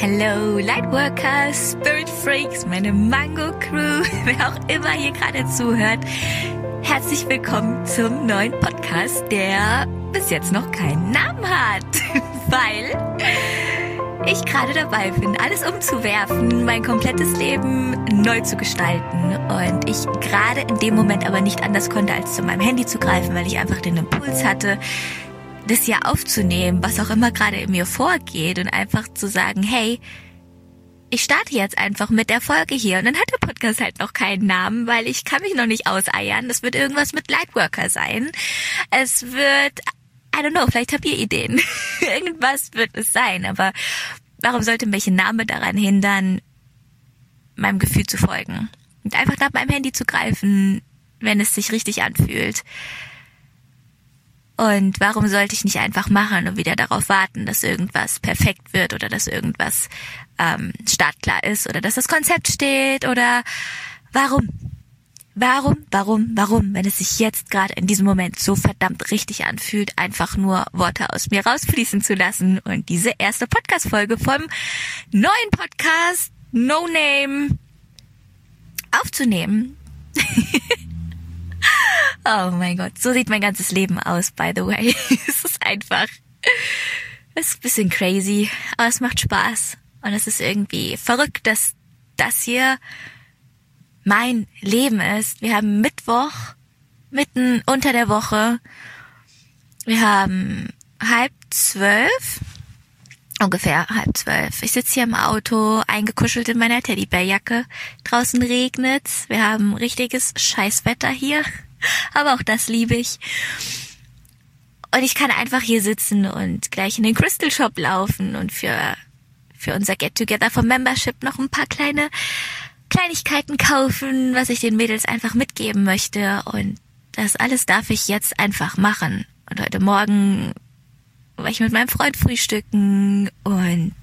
Hello, Lightworkers, Spirit Freaks, meine Mango Crew, wer auch immer hier gerade zuhört. Herzlich willkommen zum neuen Podcast, der bis jetzt noch keinen Namen hat, weil ich gerade dabei bin, alles umzuwerfen, mein komplettes Leben neu zu gestalten und ich gerade in dem Moment aber nicht anders konnte, als zu meinem Handy zu greifen, weil ich einfach den Impuls hatte, das hier aufzunehmen, was auch immer gerade in mir vorgeht und einfach zu sagen, hey, ich starte jetzt einfach mit der Folge hier und dann hat der Podcast halt noch keinen Namen, weil ich kann mich noch nicht auseiern. Das wird irgendwas mit Lightworker sein. Es wird, I don't know, vielleicht habt ihr Ideen. Irgendwas wird es sein, aber warum sollte mich ein Name daran hindern, meinem Gefühl zu folgen und einfach nach meinem Handy zu greifen, wenn es sich richtig anfühlt? Und warum sollte ich nicht einfach machen und wieder darauf warten, dass irgendwas perfekt wird oder dass irgendwas startklar ist oder dass das Konzept steht oder warum, wenn es sich jetzt gerade in diesem Moment so verdammt richtig anfühlt, einfach nur Worte aus mir rausfließen zu lassen und diese erste Podcast-Folge vom neuen Podcast No Name aufzunehmen. Oh mein Gott, so sieht mein ganzes Leben aus, by the way. Es ist einfach, es ist ein bisschen crazy, aber es macht Spaß. Und es ist irgendwie verrückt, dass das hier mein Leben ist. Wir haben Mittwoch, mitten unter der Woche. Wir haben 11:30, ungefähr 11:30. Ich sitze hier im Auto, eingekuschelt in meiner Teddybärjacke. Draußen regnet's. Wir haben richtiges Scheißwetter hier. Aber auch das liebe ich. Und ich kann einfach hier sitzen und gleich in den Crystal Shop laufen und für unser Get-Together vom Membership noch ein paar Kleinigkeiten kaufen, was ich den Mädels einfach mitgeben möchte. Und das alles darf ich jetzt einfach machen. Und heute Morgen war ich mit meinem Freund frühstücken und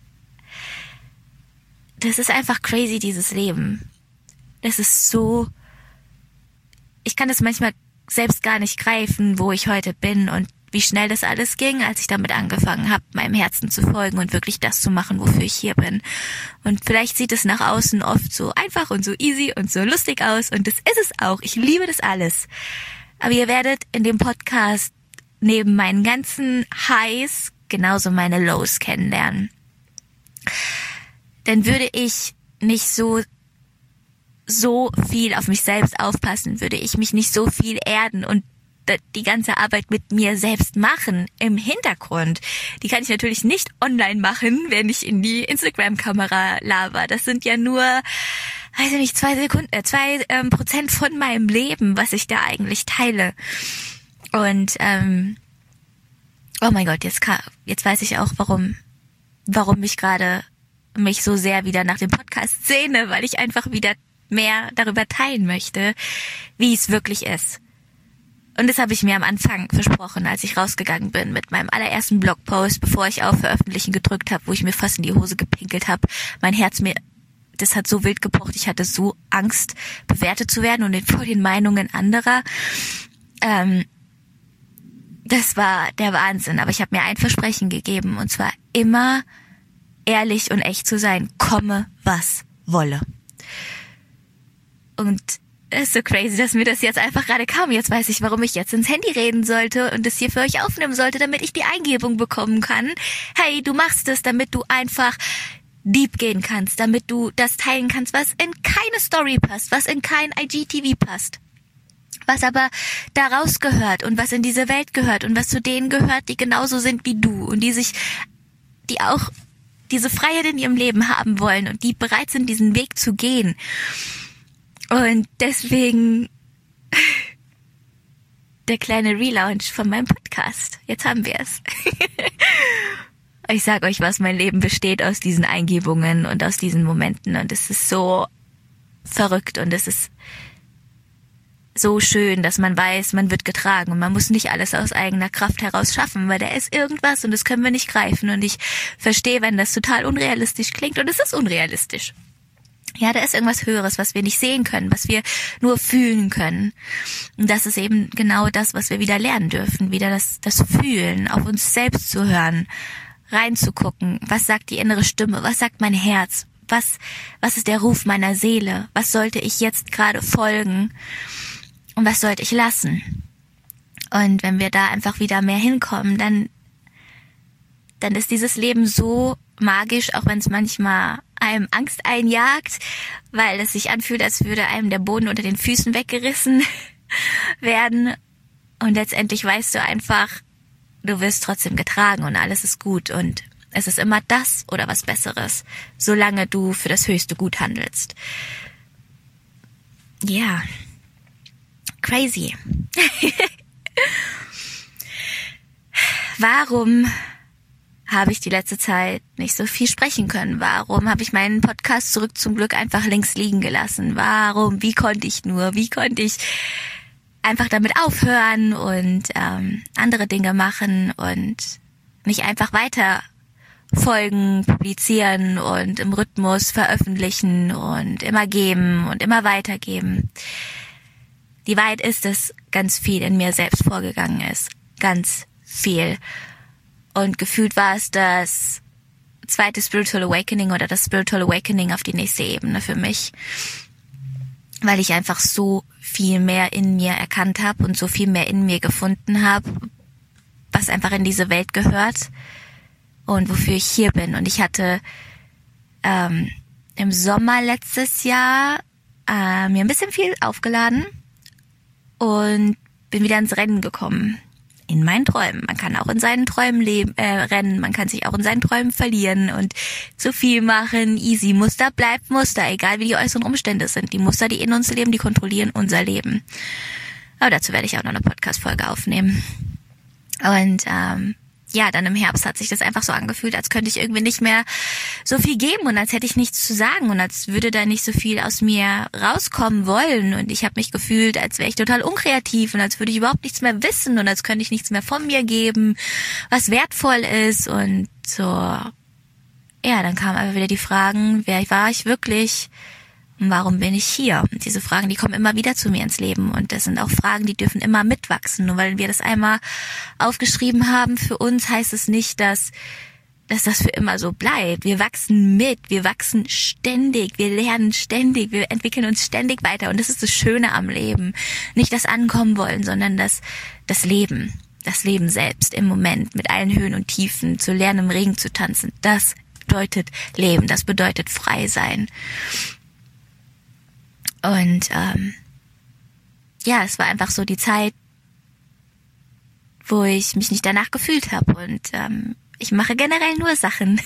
das ist einfach crazy, dieses Leben. Das ist so, ich kann das manchmal selbst gar nicht greifen, wo ich heute bin und wie schnell das alles ging, als ich damit angefangen habe, meinem Herzen zu folgen und wirklich das zu machen, wofür ich hier bin. Und vielleicht sieht es nach außen oft so einfach und so easy und so lustig aus und das ist es auch. Ich liebe das alles. Aber ihr werdet in dem Podcast neben meinen ganzen Highs genauso meine Lows kennenlernen. Denn würde ich nicht so viel auf mich selbst aufpassen, würde ich mich nicht so viel erden und die ganze Arbeit mit mir selbst machen im Hintergrund. Die kann ich natürlich nicht online machen, wenn ich in die Instagram-Kamera laber. Das sind ja nur, weiß ich nicht, 2% von meinem Leben, was ich da eigentlich teile. Und oh mein Gott, jetzt weiß ich auch, warum ich gerade mich so sehr wieder nach dem Podcast sehne, weil ich einfach wieder mehr darüber teilen möchte, wie es wirklich ist. Und das habe ich mir am Anfang versprochen, als ich rausgegangen bin mit meinem allerersten Blogpost, bevor ich auf Veröffentlichen gedrückt habe, wo ich mir fast in die Hose gepinkelt habe. Mein Herz das hat so wild gepocht, ich hatte so Angst, bewertet zu werden und vor den Meinungen anderer. Das war der Wahnsinn, aber ich habe mir ein Versprechen gegeben, und zwar immer ehrlich und echt zu sein, komme was wolle. Und es ist so crazy, dass mir das jetzt einfach gerade kam. Jetzt weiß ich, warum ich jetzt ins Handy reden sollte und es hier für euch aufnehmen sollte, damit ich die Eingebung bekommen kann. Hey, du machst es, damit du einfach deep gehen kannst, damit du das teilen kannst, was in keine Story passt, was in kein IGTV passt. Was aber daraus gehört und was in diese Welt gehört und was zu denen gehört, die genauso sind wie du und die auch diese Freiheit in ihrem Leben haben wollen und die bereit sind, diesen Weg zu gehen. Und deswegen der kleine Relaunch von meinem Podcast. Jetzt haben wir es. Ich sag euch was, mein Leben besteht aus diesen Eingebungen und aus diesen Momenten und es ist so verrückt und es ist so schön, dass man weiß, man wird getragen und man muss nicht alles aus eigener Kraft heraus schaffen, weil da ist irgendwas und das können wir nicht greifen und ich verstehe, wenn das total unrealistisch klingt und es ist unrealistisch. Ja, da ist irgendwas Höheres, was wir nicht sehen können, was wir nur fühlen können. Und das ist eben genau das, was wir wieder lernen dürfen, wieder das Fühlen, auf uns selbst zu hören, reinzugucken. Was sagt die innere Stimme? Was sagt mein Herz? Was ist der Ruf meiner Seele? Was sollte ich jetzt gerade folgen? Und was sollte ich lassen? Und wenn wir da einfach wieder mehr hinkommen, dann ist dieses Leben so magisch, auch wenn es manchmal einem Angst einjagt, weil es sich anfühlt, als würde einem der Boden unter den Füßen weggerissen werden. Und letztendlich weißt du einfach, du wirst trotzdem getragen und alles ist gut und es ist immer das oder was Besseres, solange du für das höchste Gut handelst. Ja, crazy. Warum habe ich die letzte Zeit nicht so viel sprechen können? Warum habe ich meinen Podcast zurück zum Glück einfach links liegen gelassen? Warum? Wie konnte ich einfach damit aufhören und andere Dinge machen und mich einfach weiter folgen, publizieren und im Rhythmus veröffentlichen und immer geben und immer weitergeben? Die Wahrheit ist, dass ganz viel in mir selbst vorgegangen ist. Ganz viel. Und gefühlt war es das zweite Spiritual Awakening oder das Spiritual Awakening auf die nächste Ebene für mich. Weil ich einfach so viel mehr in mir erkannt habe und so viel mehr in mir gefunden habe, was einfach in diese Welt gehört und wofür ich hier bin. Und ich hatte im Sommer letztes Jahr mir ein bisschen viel aufgeladen und bin wieder ins Rennen gekommen. In meinen Träumen. Man kann auch in seinen Träumen rennen, man kann sich auch in seinen Träumen verlieren und zu viel machen. Easy, Muster bleibt Muster, egal wie die äußeren Umstände sind. Die Muster, die in uns leben, die kontrollieren unser Leben. Aber dazu werde ich auch noch eine Podcast-Folge aufnehmen. Und dann im Herbst hat sich das einfach so angefühlt, als könnte ich irgendwie nicht mehr so viel geben und als hätte ich nichts zu sagen und als würde da nicht so viel aus mir rauskommen wollen. Und ich habe mich gefühlt, als wäre ich total unkreativ und als würde ich überhaupt nichts mehr wissen und als könnte ich nichts mehr von mir geben, was wertvoll ist. Und so, ja, dann kamen aber wieder die Fragen, wer war ich wirklich? Und warum bin ich hier? Und diese Fragen, die kommen immer wieder zu mir ins Leben. Und das sind auch Fragen, die dürfen immer mitwachsen. Nur weil wir das einmal aufgeschrieben haben, für uns heißt es nicht, dass das für immer so bleibt. Wir wachsen mit, wir wachsen ständig, wir lernen ständig, wir entwickeln uns ständig weiter. Und das ist das Schöne am Leben. Nicht das Ankommen wollen, sondern das Leben. Das Leben selbst im Moment mit allen Höhen und Tiefen, zu lernen, im Regen zu tanzen. Das bedeutet Leben, das bedeutet frei sein. Und es war einfach so die Zeit, wo ich mich nicht danach gefühlt habe. Und ich mache generell nur Sachen,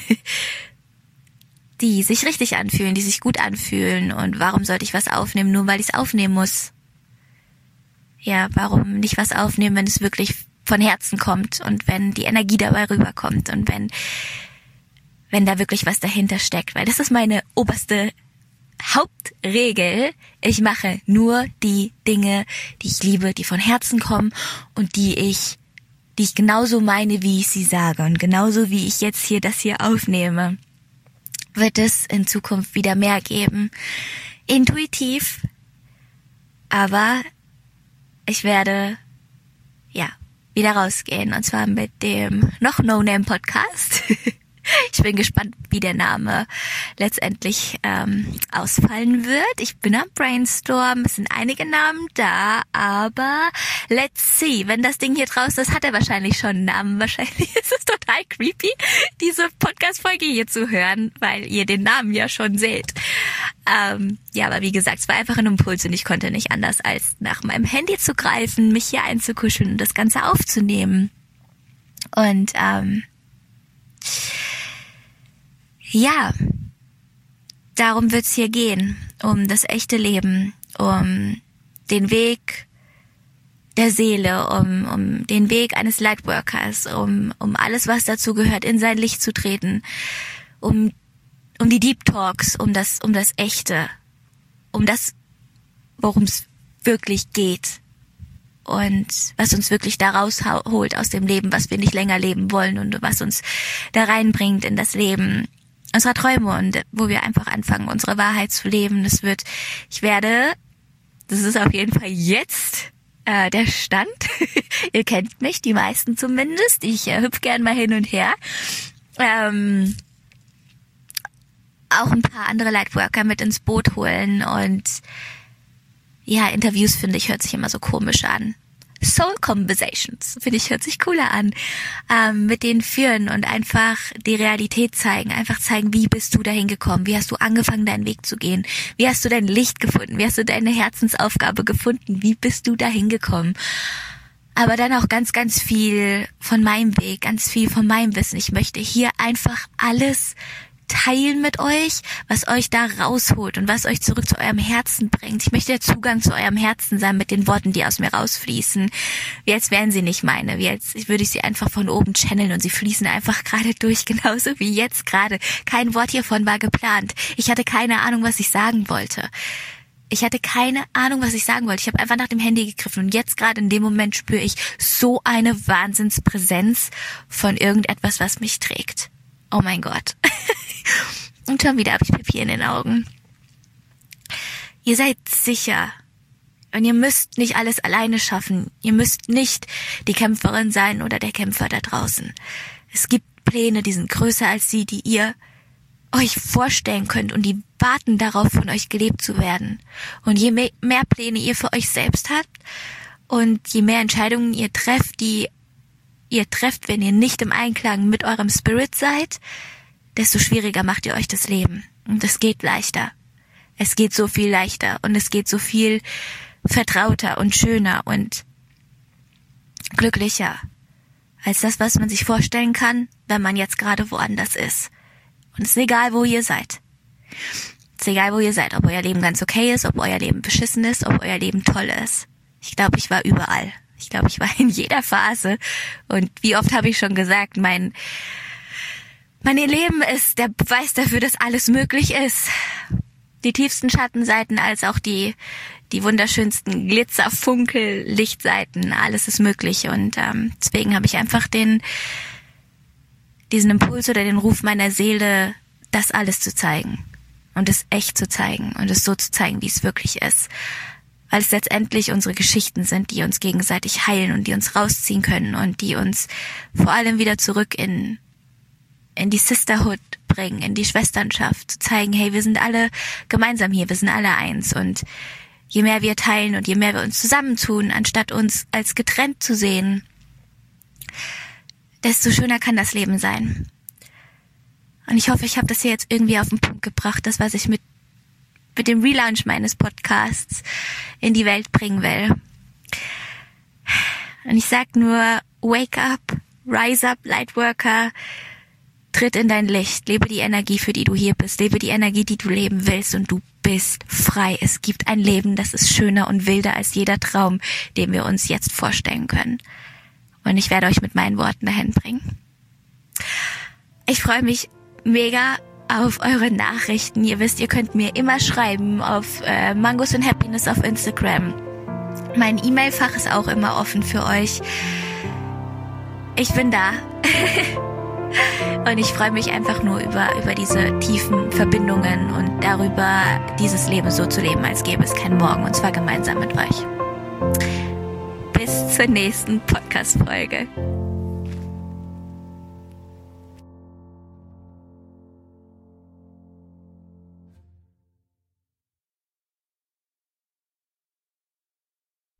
die sich richtig anfühlen, die sich gut anfühlen. Und warum sollte ich was aufnehmen, nur weil ich es aufnehmen muss? Ja, warum nicht was aufnehmen, wenn es wirklich von Herzen kommt und wenn die Energie dabei rüberkommt und wenn da wirklich was dahinter steckt? Weil das ist meine oberste Hauptregel. Ich mache nur die Dinge, die ich liebe, die von Herzen kommen und die ich genauso meine, wie ich sie sage. Und genauso wie ich jetzt das hier aufnehme, wird es in Zukunft wieder mehr geben. Intuitiv. Aber ich werde, wieder rausgehen. Und zwar mit dem noch No-Name-Podcast. Ich bin gespannt, wie der Name letztendlich ausfallen wird. Ich bin am Brainstorm, es sind einige Namen da, aber let's see. Wenn das Ding hier draußen ist, hat er wahrscheinlich schon einen Namen. Wahrscheinlich ist es total creepy, diese Podcast-Folge hier zu hören, weil ihr den Namen ja schon seht. Aber wie gesagt, es war einfach ein Impuls und ich konnte nicht anders, als nach meinem Handy zu greifen, mich hier einzukuscheln und das Ganze aufzunehmen. Und darum wird's hier gehen, um das echte Leben, um den Weg der Seele, um den Weg eines Lightworkers, um alles, was dazu gehört, in sein Licht zu treten, um die Deep Talks, um das Echte, um das, worum es wirklich geht und was uns wirklich da rausholt aus dem Leben, was wir nicht länger leben wollen und was uns da reinbringt in das Leben unserer Träume und wo wir einfach anfangen, unsere Wahrheit zu leben. Das ist auf jeden Fall jetzt der Stand. Ihr kennt mich, die meisten zumindest. Ich hüpfe gern mal hin und her. auch ein paar andere Lightworker mit ins Boot holen und ja, Interviews, finde ich, hört sich immer so komisch an. Soul Conversations, finde ich, hört sich cooler an, mit denen führen und einfach die Realität zeigen, einfach zeigen, wie bist du dahin gekommen, wie hast du angefangen, deinen Weg zu gehen, wie hast du dein Licht gefunden, wie hast du deine Herzensaufgabe gefunden, wie bist du dahin gekommen. Aber dann auch ganz, ganz viel von meinem Weg, ganz viel von meinem Wissen. Ich möchte hier einfach alles teilen mit euch, was euch da rausholt und was euch zurück zu eurem Herzen bringt. Ich möchte der Zugang zu eurem Herzen sein mit den Worten, die aus mir rausfließen. Wie als wären sie nicht meine, wie als würde ich sie einfach von oben channeln und sie fließen einfach gerade durch, genauso wie jetzt gerade. Kein Wort hiervon war geplant. Ich hatte keine Ahnung, was ich sagen wollte. Ich hatte keine Ahnung, was ich sagen wollte. Ich habe einfach nach dem Handy gegriffen und jetzt gerade in dem Moment spüre ich so eine Wahnsinnspräsenz von irgendetwas, was mich trägt. Oh mein Gott. Und schon wieder habe ich Pipi in den Augen. Ihr seid sicher. Und ihr müsst nicht alles alleine schaffen. Ihr müsst nicht die Kämpferin sein oder der Kämpfer da draußen. Es gibt Pläne, die sind größer als die ihr euch vorstellen könnt und die warten darauf, von euch gelebt zu werden. Und je mehr Pläne ihr für euch selbst habt und je mehr Entscheidungen ihr trefft, wenn ihr nicht im Einklang mit eurem Spirit seid, desto schwieriger macht ihr euch das Leben. Und es geht leichter. Es geht so viel leichter und es geht so viel vertrauter und schöner und glücklicher als das, was man sich vorstellen kann, wenn man jetzt gerade woanders ist. Und es ist egal, wo ihr seid. Es ist egal, wo ihr seid, ob euer Leben ganz okay ist, ob euer Leben beschissen ist, ob euer Leben toll ist. Ich glaube, ich war überall. Ich glaube, ich war in jeder Phase. Und wie oft habe ich schon gesagt, mein Leben ist der Beweis dafür, dass alles möglich ist. Die tiefsten Schattenseiten als auch die wunderschönsten Glitzer-Funkel-Lichtseiten. Alles ist möglich. Und deswegen habe ich einfach diesen Impuls oder den Ruf meiner Seele, das alles zu zeigen. Und es echt zu zeigen. Und es so zu zeigen, wie es wirklich ist. Weil es letztendlich unsere Geschichten sind, die uns gegenseitig heilen und die uns rausziehen können und die uns vor allem wieder zurück in die Sisterhood bringen, in die Schwesternschaft, zu zeigen, hey, wir sind alle gemeinsam hier, wir sind alle eins. Und je mehr wir teilen und je mehr wir uns zusammentun, anstatt uns als getrennt zu sehen, desto schöner kann das Leben sein. Und ich hoffe, ich habe das hier jetzt irgendwie auf den Punkt gebracht, das, was ich mit dem Relaunch meines Podcasts in die Welt bringen will. Und ich sag nur, wake up, rise up, Lightworker, tritt in dein Licht, lebe die Energie, für die du hier bist, lebe die Energie, die du leben willst und du bist frei. Es gibt ein Leben, das ist schöner und wilder als jeder Traum, den wir uns jetzt vorstellen können. Und ich werde euch mit meinen Worten dahin bringen. Ich freue mich mega auf eure Nachrichten. Ihr wisst, ihr könnt mir immer schreiben auf Mangos and Happiness auf Instagram. Mein E-Mail-Fach ist auch immer offen für euch. Ich bin da. Und ich freue mich einfach nur über diese tiefen Verbindungen und darüber, dieses Leben so zu leben, als gäbe es keinen Morgen, und zwar gemeinsam mit euch. Bis zur nächsten Podcast-Folge.